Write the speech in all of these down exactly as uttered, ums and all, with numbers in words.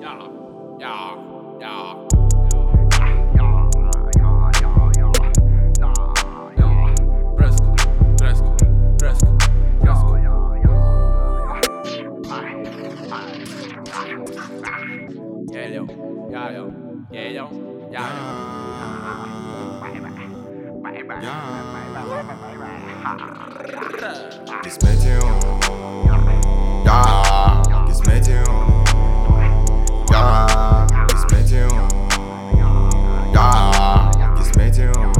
yeah, yeah. Fresco, fresco, fresco, fresco. Yeah, yo, yeah, yo, yeah, yo, yeah, yo. Gizmetium, yeah, Gizmetium, yeah, Gizmetium, yeah, Gizmetium,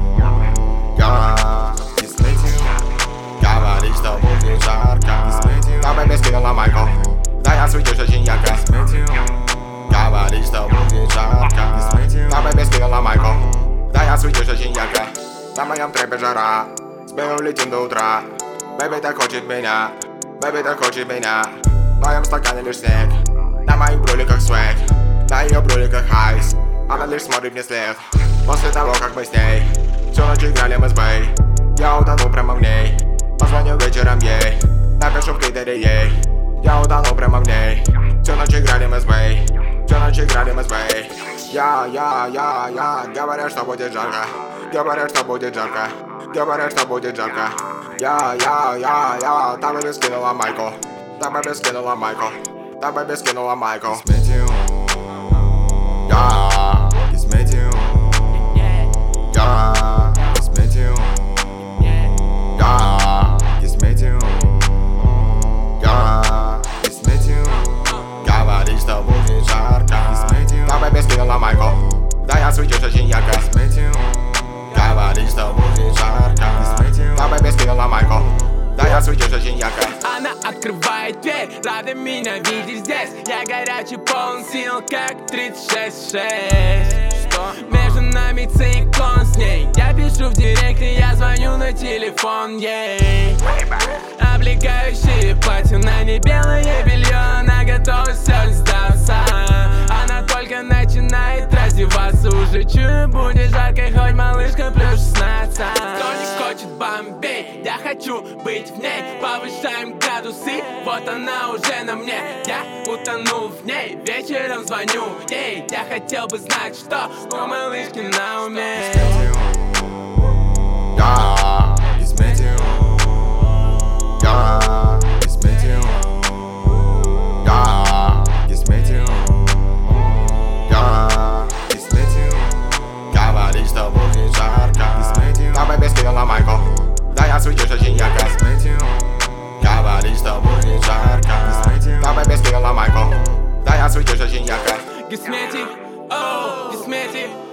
yeah, Gizmetium. Говорит, что будет жарко, Gizmetium. Давай без кинула майку, да я светишь очень ярко, Gizmetium. Говорит, что будет жарко, Gizmetium. Давай без кинула майку, да я светишь очень ярко. На моем трэпе жара, с белым летим до утра. Бэби так хочет меня, бэби так хочет меня. В моем стакане лишь снег, на моих брюликах свэг, на ее брюликах айс. Она лишь смотрит мне след. После того, как мы с ней всю ночь играли мы с бэй, я утонул прямо в ней. Позвоню вечером ей, напишу в твиттере ей. Я утонул прямо в ней. Всю ночь играли мы с бэй, всю ночь играли мы с бэй. Я, я, я, я, говорят, что будет жарко, говорят, что будет жарко, говорят, что будет жарко. Я, я, я, я, та бэби скинула майку, та бэби скинула майку, та бэби скинула майку. Gizmetium, я, Gizmetium, я, Gizmetium, я, Gizmetium, я, Gizmetium. Говорит, что будет жарко, Gizmetium. Та бэби скинула майку, да я светишь очень ярко, Gizmetium. Говорит, что будет жарко, Gizmetium. Та бэби скинула майку, да я светишь очень ярко. Она открывает дверь, рада меня видеть здесь. Я горячий, полон сил, как тридцать шесть шесть. Что? Между нами циклон с ней. Я пишу в директ и я звоню на телефон ей. Облегающее платье, на ней белое белье, она готова все сдаться. Она только начинает раздеваться, уже чую, будет жарко, хоть малышка плюс шестнадцать. Кто не хочет Бомбей, я хочу быть в ней. Повышаем градусы, вот она уже на мне. Я утонул в ней, вечером звоню ей. Я хотел бы знать, что у малышки на уме. Я, Gizmetium, я, Gizmetium, я, Gizmetium, я, Gizmetium. Говорит, что будет жарко, Gizmetium. Та бэби скинула майку, да я светишь очень ярко, Gizmetium. Говорит, что будет жарко, Gizmetium. Та бэби скинула майку, да я светишь очень ярко. Gizmetium, оу, Gizmetium.